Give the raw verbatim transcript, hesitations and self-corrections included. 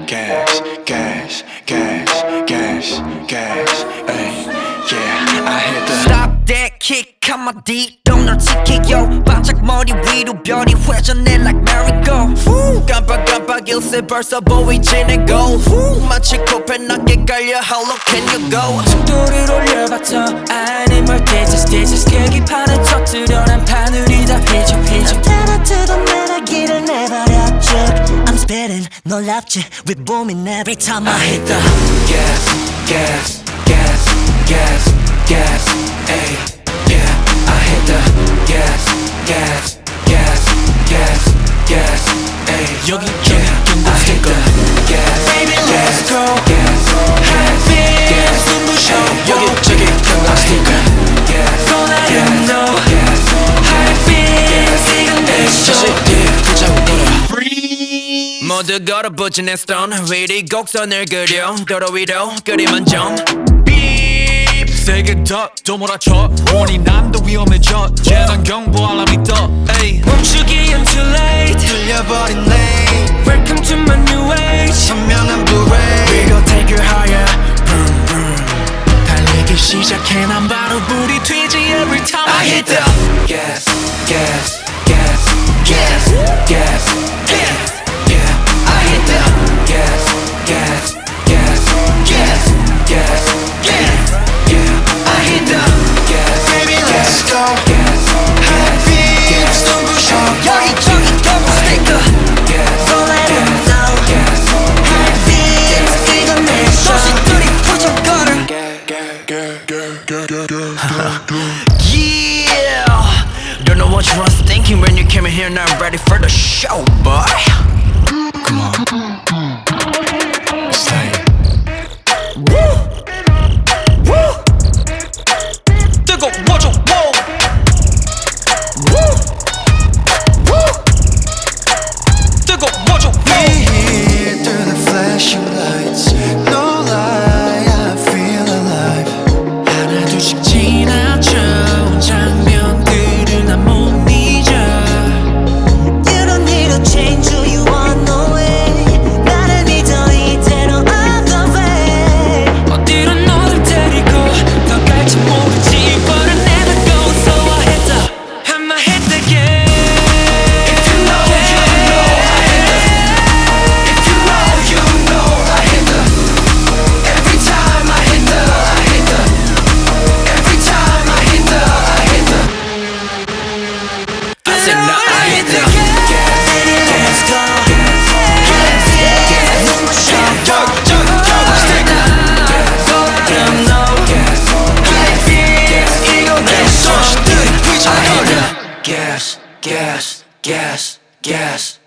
gas, gas, gas, gas, gas, ay, yeah, I hit the Stop that kick 한마디로 널 지켜요 반짝 머리 위로 별이 회전해 like merry-go 깜빡깜빡 일세 벌써 보이지 내 goal 마치 코펜하게 깔려 how low can you go 속도를 올려봤자 아니 멀티 just just 계기판을 터뜨려 난 바늘이 다 휘적 휘적 따라뜨던 매너기를 내버려 쭉 I'm spitting 놀랍지 with booming every time I hit the gas, gas, gas, gas, gas, ay, yeah, I hit the gas, gas, gas, gas, gas, ay, 여기 여기 경고 스티커 Baby, let's go. gas, High beams 눈부셔 여기 저기 경고 스티커 Don't let them know High beams 이건 내 show 모두 걸어붙인 내 stone 위리 곡선을 그려 도로 위로 그림은 좀 세게 더또 몰아쳐 원이 난도 위험해져 재난 경보 알람이 떠 에이 멈추기엔 too late 뚫려버린 lane Welcome to my new age 선명한 Blu-ray We gon' take you higher vroom, vroom. 달리기 시작해 난 바로 불이 튀지 every time I hit the gas, gas, gas, gas, gas, gas, yeah, I hit the gas, gas, gas, gas, gas, gas, yeah, I hit the gas, baby, let's go, gas, high beams, 눈부셔 여기저기 경고 스티커 gas, Don't let them know gas, High beams 이건 내 show 도시들이 부정거려 Yeah Don't know what you was thinking when you came in here not ready for the show boy come on, it's like 뜨거워져 wow 뜨거워져 here through the flashing lights, no lie, I feel alive. 하나 둘씩 지나쳐 장면들을 난 못 잊어 You don't need to change who you are no way 나를 믿어 이대로 I'm the way 어디로 너를 데리고 더 갈지 모르지 But I never go so I hit the I'ma hit the game If you know, you know, I hit the. If you know, you know, I hit the. Every time I hit the, I hit the. Every time I hit the, I hit the. I said no I hit the Let's go 눈부셔 Gas, gas, gas, gas.